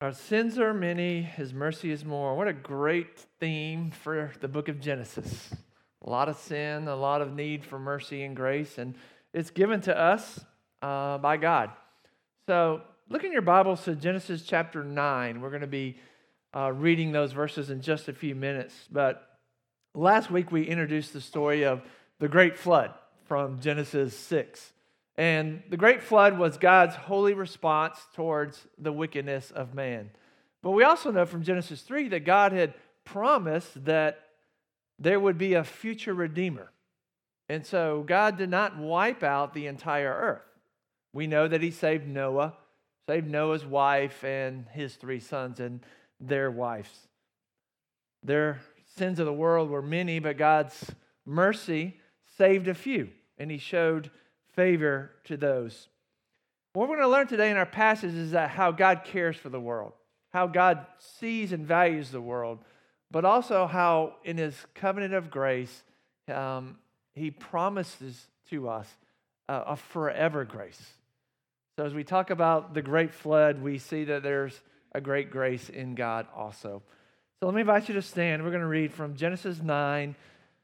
Our sins are many, his mercy is more. What a great theme for the book of Genesis. A lot of sin, a lot of need for mercy and grace, and it's given to us by God. So look in your Bibles to Genesis chapter 9. We're going to be reading those verses in just a few minutes. But last week we introduced the story of the great flood from Genesis 6. And the great flood was God's holy response towards the wickedness of man. But we also know from Genesis 3 that God had promised that there would be a future redeemer. And so God did not wipe out the entire earth. We know that he saved Noah, saved Noah's wife and his 3 sons and their wives. Their sins of the world were many, but God's mercy saved a few, and he showed favor to those. What we're going to learn today in our passage is that how God cares for the world, how God sees and values the world, but also how in his covenant of grace, he promises to us a forever grace. So as we talk about the great flood, we see that there's a great grace in God also. So let me invite you to stand. We're going to read from Genesis 9,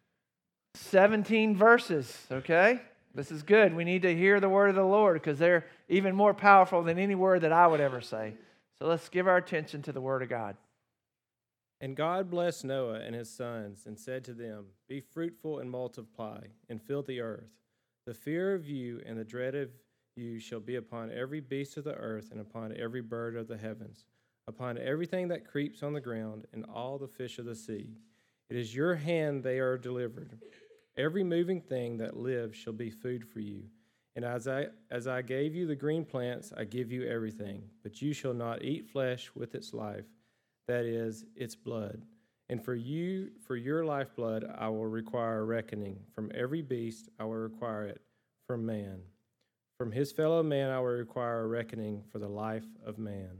17 verses, okay? This is good. We need to hear the word of the Lord because they're even more powerful than any word that I would ever say. So let's give our attention to the word of God. And God blessed Noah and his sons and said to them, Be fruitful and multiply, and fill the earth. The fear of you and the dread of you shall be upon every beast of the earth and upon every bird of the heavens, upon everything that creeps on the ground and all the fish of the sea. It is your hand they are delivered. Every moving thing that lives shall be food for you. And as I gave you the green plants, I give you everything. But you shall not eat flesh with its life, that is, its blood. And for your lifeblood, I will require a reckoning. From every beast, I will require it. From man, from his fellow man, I will require a reckoning for the life of man.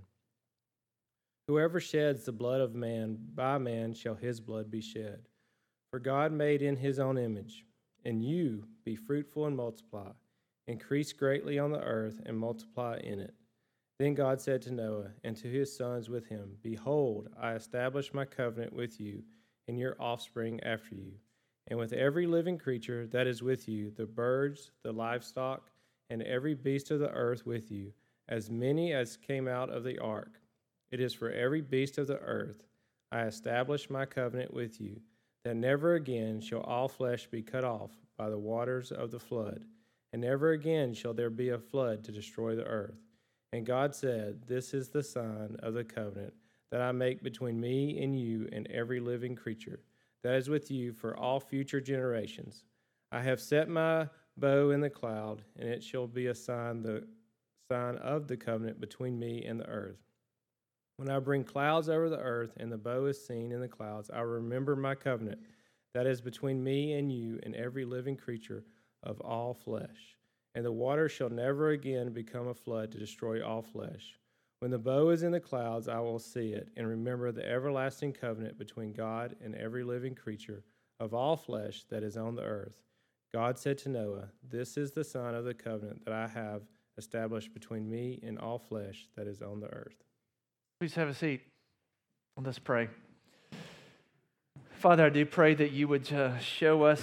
Whoever sheds the blood of man, by man shall his blood be shed. For God made in his own image, and you be fruitful and multiply, increase greatly on the earth and multiply in it. Then God said to Noah and to his sons with him, Behold, I establish my covenant with you and your offspring after you, and with every living creature that is with you, the birds, the livestock, and every beast of the earth with you, as many as came out of the ark. It is for every beast of the earth I establish my covenant with you, that never again shall all flesh be cut off by the waters of the flood, and never again shall there be a flood to destroy the earth. And God said, This is the sign of the covenant that I make between me and you and every living creature that is with you for all future generations. I have set my bow in the cloud, and it shall be a sign of the covenant between me and the earth. When I bring clouds over the earth and the bow is seen in the clouds, I will remember my covenant that is between me and you and every living creature of all flesh. And the water shall never again become a flood to destroy all flesh. When the bow is in the clouds, I will see it and remember the everlasting covenant between God and every living creature of all flesh that is on the earth. God said to Noah, This is the sign of the covenant that I have established between me and all flesh that is on the earth. Please have a seat. Let's pray. Father, I do pray that you would show us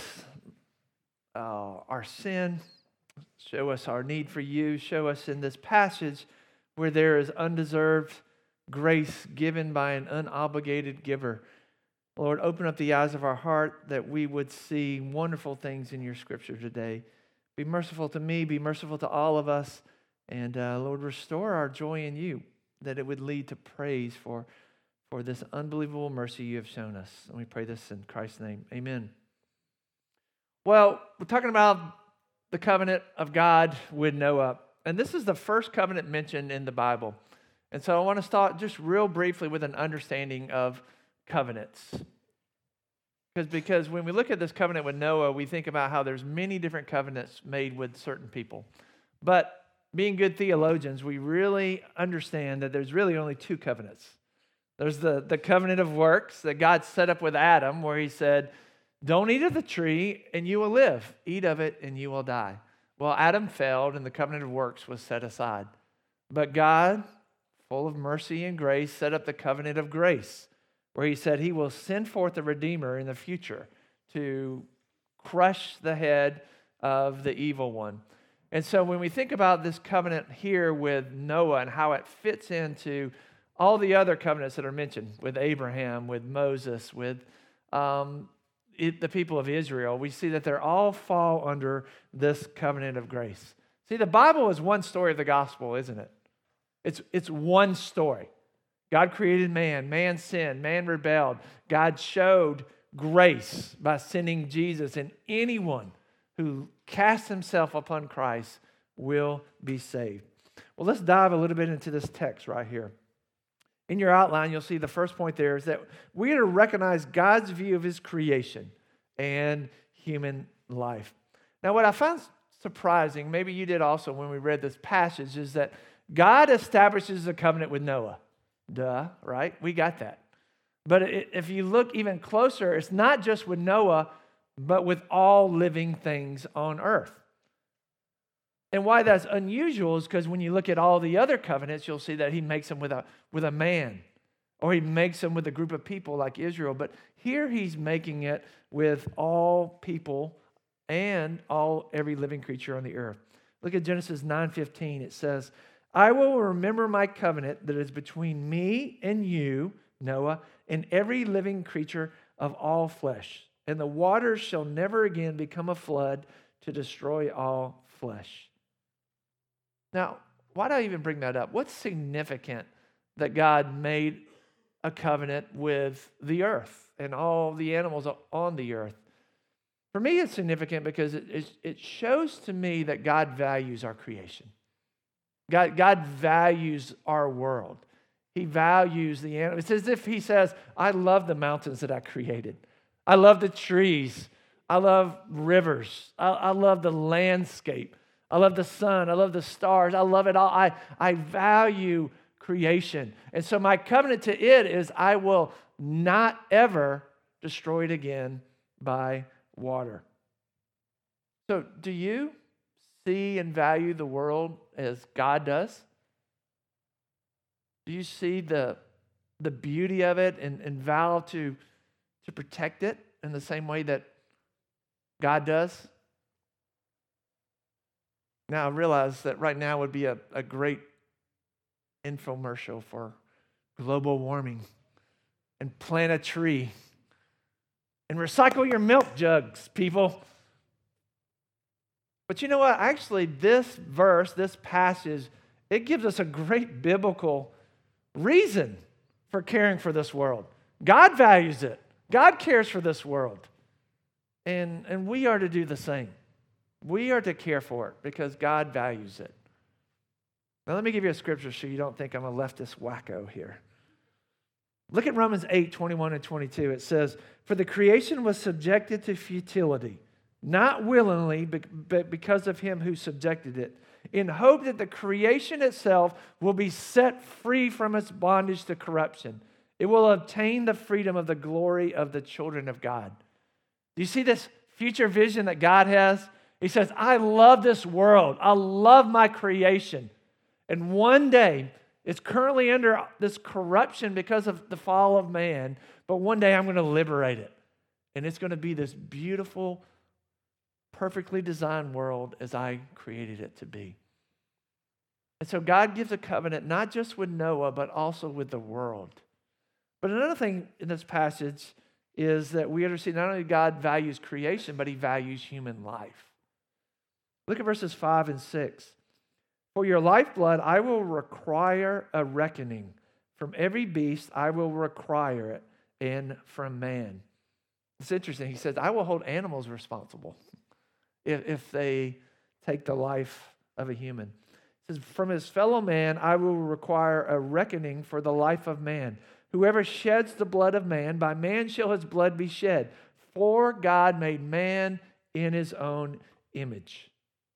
our sin, show us our need for you, show us in this passage where there is undeserved grace given by an unobligated giver. Lord, open up the eyes of our heart that we would see wonderful things in your scripture today. Be merciful to me, be merciful to all of us, and Lord, restore our joy in you, that it would lead to praise for this unbelievable mercy you have shown us. And we pray this in Christ's name. Amen. Well, we're talking about the covenant of God with Noah. And this is the first covenant mentioned in the Bible. And so I want to start just real briefly with an understanding of covenants. Because when we look at this covenant with Noah, we think about how there's many different covenants made with certain people. But being good theologians, we really understand that there's really only 2 covenants. There's the covenant of works that God set up with Adam, where he said, don't eat of the tree and you will live. Eat of it and you will die. Well, Adam failed and the covenant of works was set aside. But God full of mercy and grace, set up the covenant of grace, where he said he will send forth a Redeemer in the future to crush the head of the evil one. And so when we think about this covenant here with Noah and how it fits into all the other covenants that are mentioned with Abraham, with Moses, with the people of Israel, we see that they all fall under this covenant of grace. See, the Bible is one story of the gospel, isn't it? It's one story. God created man. Man sinned. Man rebelled. God showed grace by sending Jesus, and anyone who casts himself upon Christ will be saved. Well, let's dive a little bit into this text right here. In your outline, you'll see the first point there is that we are to recognize God's view of his creation and human life. Now, what I found surprising, maybe you did also when we read this passage, is that God establishes a covenant with Noah. Duh, right? We got that. But if you look even closer, it's not just with Noah, but with all living things on earth. And why that's unusual is because when you look at all the other covenants, you'll see that he makes them with a man, or he makes them with a group of people like Israel. But here he's making it with all people and every living creature on the earth. Look at Genesis 9:15. It says, I will remember my covenant that is between me and you, Noah, and every living creature of all flesh. And the waters shall never again become a flood to destroy all flesh. Now, why do I even bring that up? What's significant that God made a covenant with the earth and all the animals on the earth? For me, it's significant because it shows to me that God values our creation. God values our world. He values the animals. It's as if he says, I love the mountains that I created. I love the trees. I love rivers. I love the landscape. I love the sun. I love the stars. I love it all. I value creation. And so my covenant to it is I will not ever destroy it again by water. So do you see and value the world as God does? Do you see the beauty of it and vow to protect it in the same way that God does? Now, I realize that right now would be a great infomercial for global warming and plant a tree and recycle your milk jugs, people. But you know what? Actually, this verse, this passage, it gives us a great biblical reason for caring for this world. God values it. God cares for this world. And we are to do the same. We are to care for it because God values it. Now, let me give you a scripture so you don't think I'm a leftist wacko here. Look at Romans 8:21 and 22. It says, for the creation was subjected to futility, not willingly, but because of him who subjected it, in hope that the creation itself will be set free from its bondage to corruption. It will obtain the freedom of the glory of the children of God. Do you see this future vision that God has? He says, I love this world. I love my creation. And one day, it's currently under this corruption because of the fall of man, but one day I'm going to liberate it. And it's going to be this beautiful, perfectly designed world as I created it to be. And so God gives a covenant not just with Noah, but also with the world. But another thing in this passage is that we understand not only God values creation, but he values human life. Look at verses 5 and 6. For your lifeblood I will require a reckoning. From every beast I will require it, and from man. It's interesting. He says, I will hold animals responsible if they take the life of a human. He says, from his fellow man I will require a reckoning for the life of man. Whoever sheds the blood of man, by man shall his blood be shed. For God made man in his own image.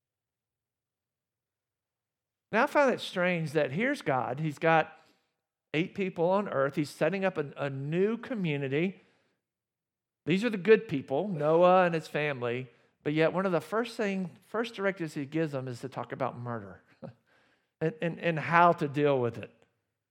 Now I find it strange that here's God. He's got 8 people on earth. He's setting up a new community. These are the good people, Noah and his family. But yet one of the first directives he gives them is to talk about murder and how to deal with it.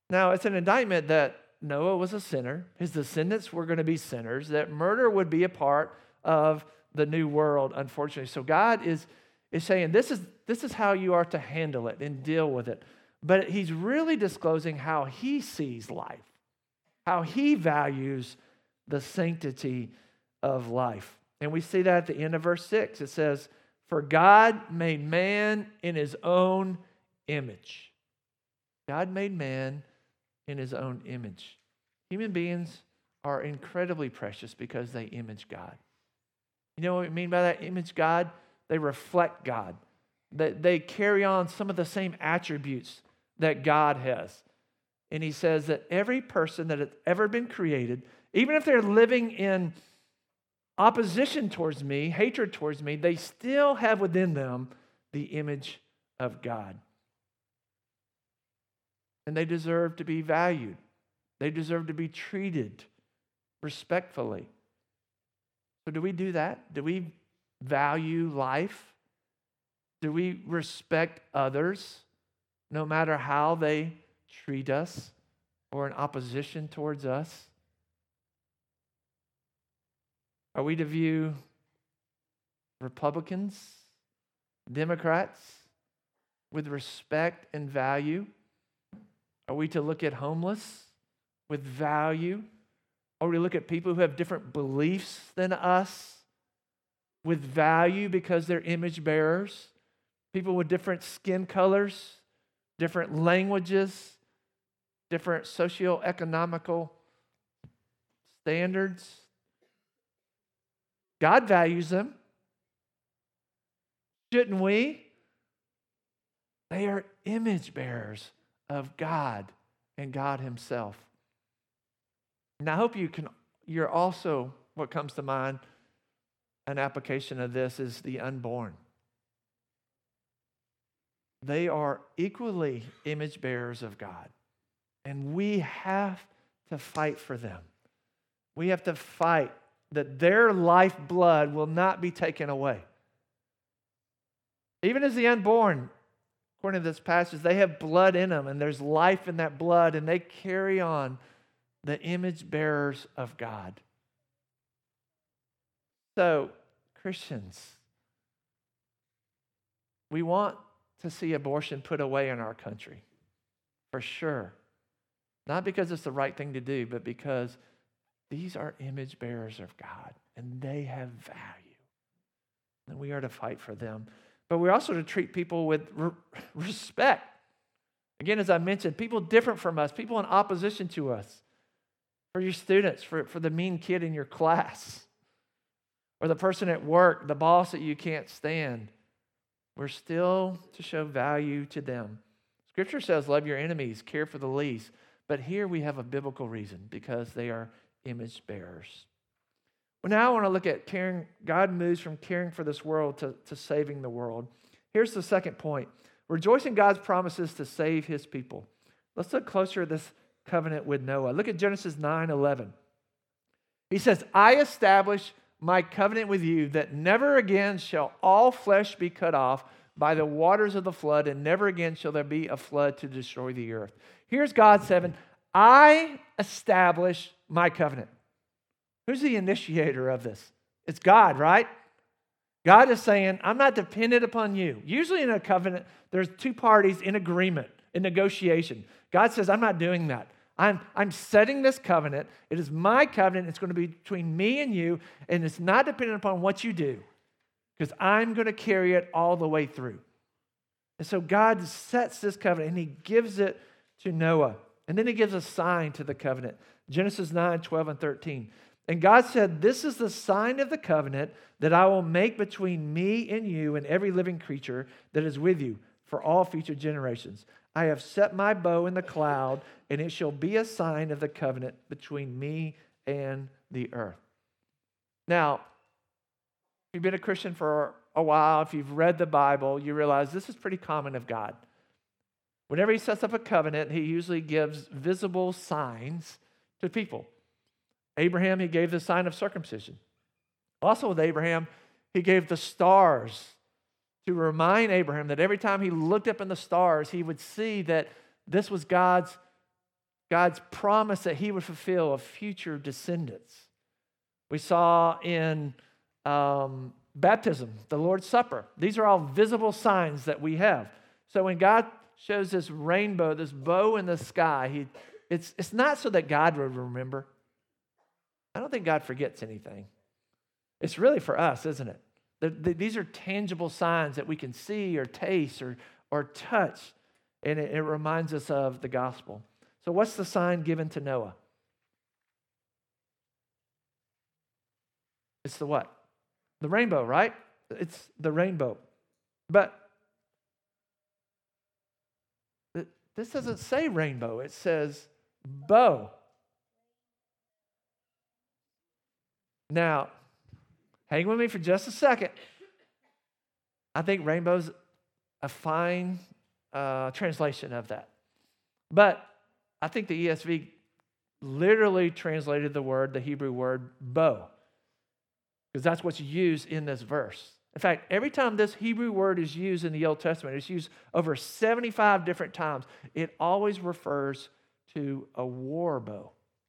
Now, it's an indictment that Noah was a sinner. His descendants were going to be sinners, that murder would be a part of the new world, unfortunately. So God is saying, this is how you are to handle it and deal with it. But he's really disclosing how he sees life, how he values the sanctity of life. And we see that at the end of verse 6. It says, "For God made man in his own image." God made man in his own image. Human beings are incredibly precious because they image God. You know what I mean by that? Image God? They reflect God. They carry on some of the same attributes that God has. And he says that every person that has ever been created, even if they're living in opposition towards me, hatred towards me, they still have within them the image of God. And they deserve to be valued. They deserve to be treated respectfully. So do we do that? Do we value life? Do we respect others no matter how they treat us or in opposition towards us? Are we to view Republicans, Democrats with respect and value? Are we to look at homeless with value? Or we look at people who have different beliefs than us with value because they're image bearers? People with different skin colors, different languages, different socioeconomical standards. God values them. Shouldn't we? They are image bearers of God and God himself. And I hope you're also, what comes to mind, an application of this is the unborn. They are equally image bearers of God. And we have to fight for them. We have to fight that their lifeblood will not be taken away. Even as the unborn, according to this passage, they have blood in them, and there's life in that blood, and they carry on the image bearers of God. So, Christians, we want to see abortion put away in our country, for sure. Not because it's the right thing to do, but because these are image bearers of God, and they have value. And we are to fight for them. But we're also to treat people with respect. Again, as I mentioned, people different from us, people in opposition to us. For your students, for the mean kid in your class, or the person at work, the boss that you can't stand. We're still to show value to them. Scripture says, love your enemies, care for the least. But here we have a biblical reason, because they are image bearers. Well, now I want to look at caring. God moves from caring for this world to saving the world. Here's the second point. Rejoice in God's promises to save his people. Let's look closer at this covenant with Noah. Look at Genesis 9:11. He says, I establish my covenant with you that never again shall all flesh be cut off by the waters of the flood, and never again shall there be a flood to destroy the earth. Here's God saying, I establish my covenant. Who's the initiator of this? It's God, right? God is saying, I'm not dependent upon you. Usually in a covenant, there's two parties in agreement, in negotiation. God says, I'm not doing that. I'm setting this covenant. It is my covenant. It's going to be between me and you, and it's not dependent upon what you do, because I'm going to carry it all the way through. And so God sets this covenant, and he gives it to Noah. And then he gives a sign to the covenant. Genesis 9:12 and 13. And God said, this is the sign of the covenant that I will make between me and you and every living creature that is with you for all future generations. I have set my bow in the cloud, and it shall be a sign of the covenant between me and the earth. Now, if you've been a Christian for a while, if you've read the Bible, you realize this is pretty common of God. Whenever he sets up a covenant, he usually gives visible signs to people. Abraham, he gave the sign of circumcision. Also with Abraham, he gave the stars to remind Abraham that every time he looked up in the stars, he would see that this was God's God's promise that he would fulfill of future descendants. We saw in baptism, the Lord's Supper. These are all visible signs that we have. So when God shows this rainbow, this bow in the sky, it's not so that God would remember. I don't think God forgets anything. It's really for us, isn't it? These are tangible signs that we can see or taste or touch, and it reminds us of the gospel. So what's the sign given to Noah? It's the what? The rainbow, right? It's the rainbow. But this doesn't say rainbow. It says bow. Now, hang with me for just a second. I think rainbow's a fine translation of that. But I think the ESV literally translated the Hebrew word bow, because that's what's used in this verse. In fact, every time this Hebrew word is used in the Old Testament, it's used over 75 different times. It always refers to a war bow.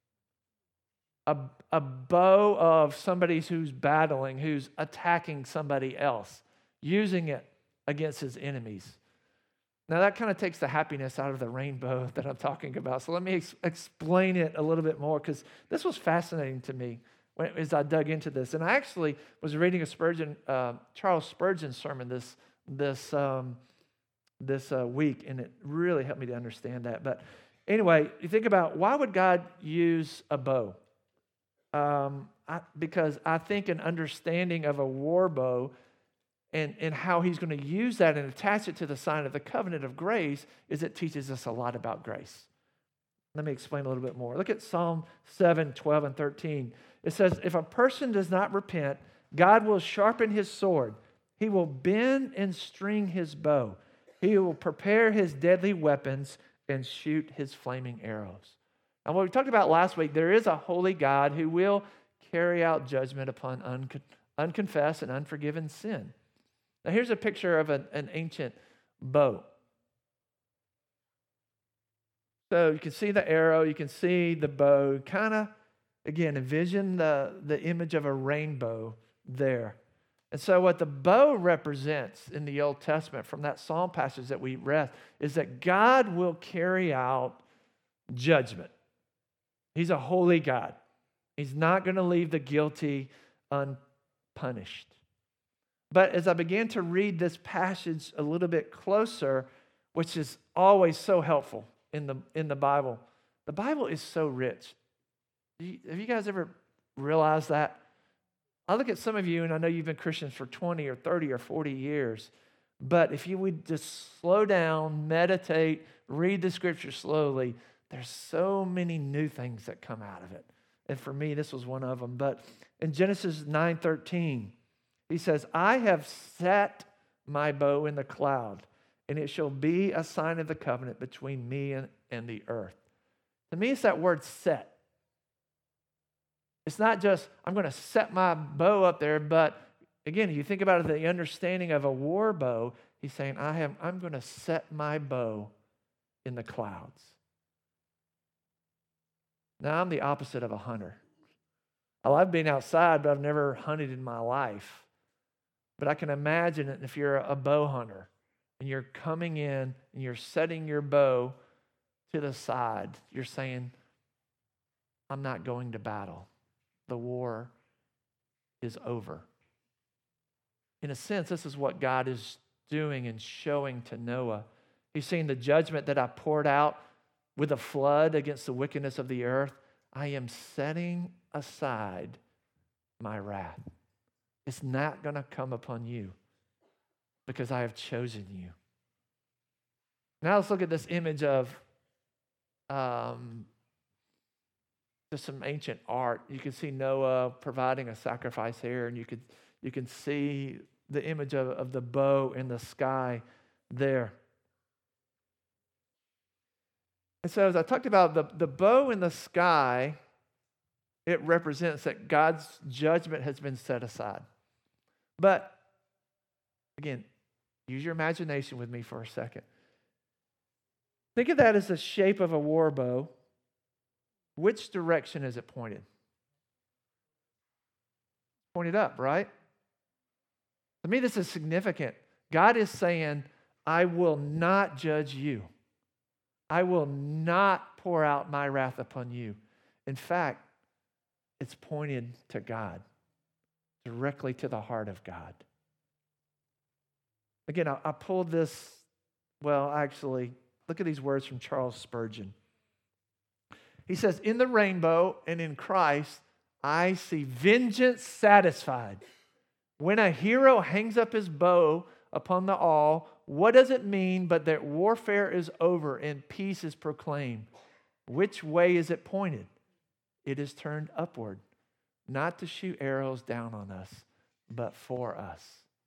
A bow of somebody who's battling, who's attacking somebody else, using it against his enemies. Now that kind of takes the happiness out of the rainbow that I'm talking about. So let me explain it a little bit more, because this was fascinating to me as I dug into this. And I actually was reading a Charles Spurgeon sermon this week, and it really helped me to understand that. But anyway, you think about, why would God use a bow? Because I think an understanding of a war bow and how he's going to use that and attach it to the sign of the covenant of grace is it teaches us a lot about grace. Let me explain a little bit more. Look at Psalm 7, 12, and 13. It says, if a person does not repent, God will sharpen his sword. He will bend and string his bow. He will prepare his deadly weapons and shoot his flaming arrows. And what we talked about last week, there is a holy God who will carry out judgment upon unconfessed and unforgiven sin. Now here's a picture of an ancient bow. So you can see the arrow, you can see the bow. Kind of, again, envision the image of a rainbow there. And so what the bow represents in the Old Testament from that psalm passage that we read is that God will carry out judgment. He's a holy God. He's not going to leave the guilty unpunished. But as I began to read this passage a little bit closer, which is always so helpful in the Bible is so rich. Have you guys ever realized that? I look at some of you, and I know you've been Christians for 20 or 30 or 40 years, but if you would just slow down, meditate, read the scripture slowly, there's so many new things that come out of it. And for me, this was one of them. But in Genesis 9:13, he says, I have set my bow in the cloud, and it shall be a sign of the covenant between me and the earth. To me, it's that word set. It's not just, I'm going to set my bow up there, but again, you think about it, the understanding of a war bow, he's saying, I'm going to set my bow in the clouds. Now, I'm the opposite of a hunter. I love being outside, but I've never hunted in my life. But I can imagine it if you're a bow hunter and you're coming in and you're setting your bow to the side. You're saying, I'm not going to battle. The war is over. In a sense, this is what God is doing and showing to Noah. He's saying the judgment that I poured out with a flood against the wickedness of the earth, I am setting aside my wrath. It's not going to come upon you because I have chosen you. Now let's look at this image of just some ancient art. You can see Noah providing a sacrifice here, and you can see the image of the bow in the sky there. And so as I talked about the bow in the sky, it represents that God's judgment has been set aside. But, again, use your imagination with me for a second. Think of that as the shape of a war bow. which direction is it pointed? Pointed up, right? To me, this is significant. God is saying, I will not judge you. I will not pour out my wrath upon you. In fact, it's pointed to God, directly to the heart of God. Again, I pulled this, actually, look at these words from Charles Spurgeon. He says, in the rainbow and in Christ, I see vengeance satisfied. When a hero hangs up his bow upon the awl, what does it mean but that warfare is over and peace is proclaimed? Which way is it pointed? It is turned upward, not to shoot arrows down on us, but for us.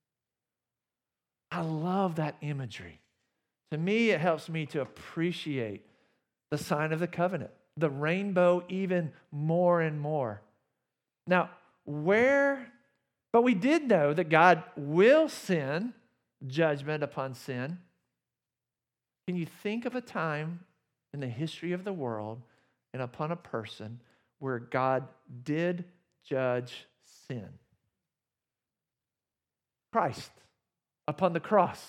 I love that imagery. To me, it helps me to appreciate the sign of the covenant, the rainbow even more and more. Now, but we did know that God will send judgment upon sin. Can you think of a time in the history of the world and upon a person where God did judge sin? Christ upon the cross.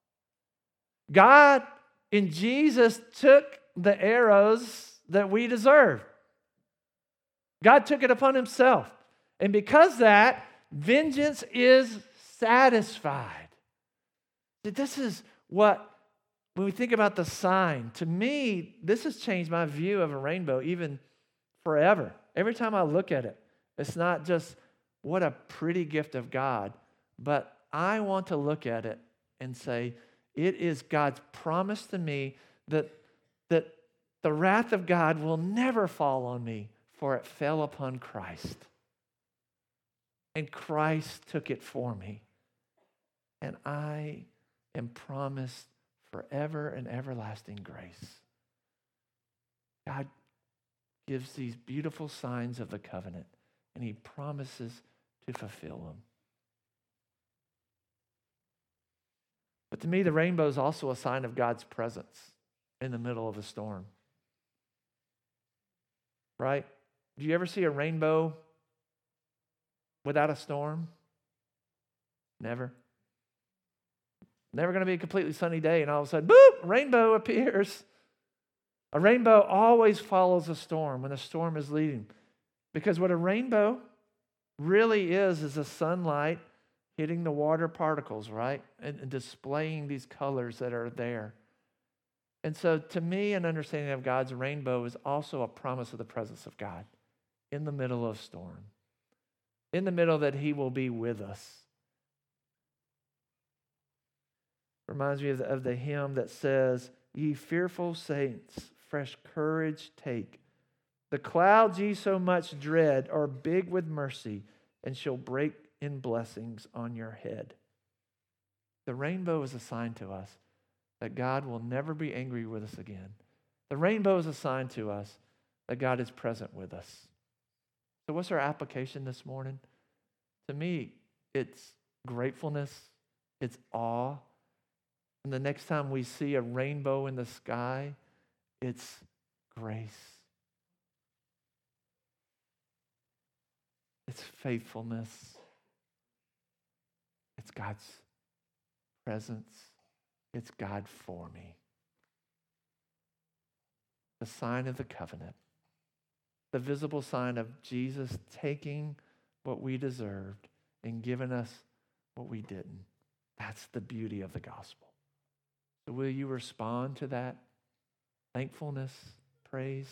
God in Jesus took the arrows that we deserved. God took it upon himself. And because that, vengeance is satisfied. This is what, when we think about the sign, to me, this has changed my view of a rainbow even forever. Every time I look at it, it's not just what a pretty gift of God, but I want to look at it and say, it is God's promise to me that the wrath of God will never fall on me, for it fell upon Christ. And Christ took it for me. And I am promised forever and everlasting grace. God gives these beautiful signs of the covenant, and he promises to fulfill them. But to me, the rainbow is also a sign of God's presence in the middle of a storm. Right? Do you ever see a rainbow without a storm? Never. Never going to be a completely sunny day, and all of a sudden, boop, rainbow appears. A rainbow always follows a storm when a storm is leading. Because what a rainbow really is the sunlight hitting the water particles, right? And displaying these colors that are there. And so to me, an understanding of God's rainbow is also a promise of the presence of God in the middle of storm. In the middle that he will be with us. Reminds me of the hymn that says, ye fearful saints, fresh courage take. The clouds ye so much dread are big with mercy and shall break in blessings on your head. The rainbow is a sign to us that God will never be angry with us again. The rainbow is a sign to us that God is present with us. So what's our application this morning? To me, it's gratefulness, it's awe. And the next time we see a rainbow in the sky, it's grace. It's faithfulness. It's God's presence. It's God for me. The sign of the covenant. The visible sign of Jesus taking what we deserved and giving us what we didn't. That's the beauty of the gospel. So will you respond to that? Thankfulness, praise.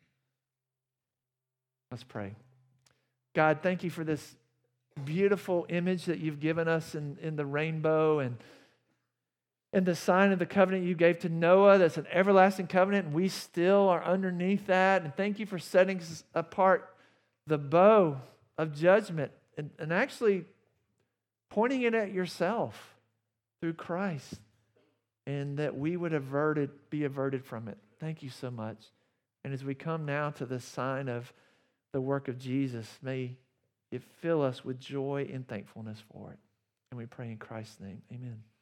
Let's pray. God, thank you for this beautiful image that you've given us in the rainbow and the sign of the covenant you gave to Noah. That's an everlasting covenant, and we still are underneath that. And thank you for setting apart the bow of judgment and actually pointing it at yourself through Christ, and that we would be averted from it. Thank you so much. And as we come now to the sign of the work of Jesus, may it fill us with joy and thankfulness for it. And we pray in Christ's name. Amen.